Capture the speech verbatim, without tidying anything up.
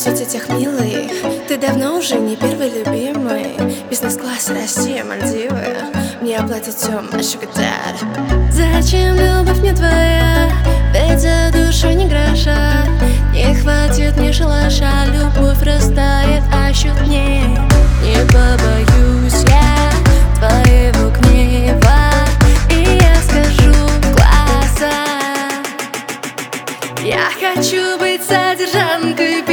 соцсетях милый. Ты давно уже не первый любимый. Бизнес-класс, Россия, Мальдивы. Мне оплатит все Sugar Daddy. Зачем любовь мне твоя? Ведь за душой не гроша. Не хватит мне шалаша. Любовь растает ощутнее. Не побоюсь я твоего гнева, и я скажу в глаза: я хочу быть содержанкой.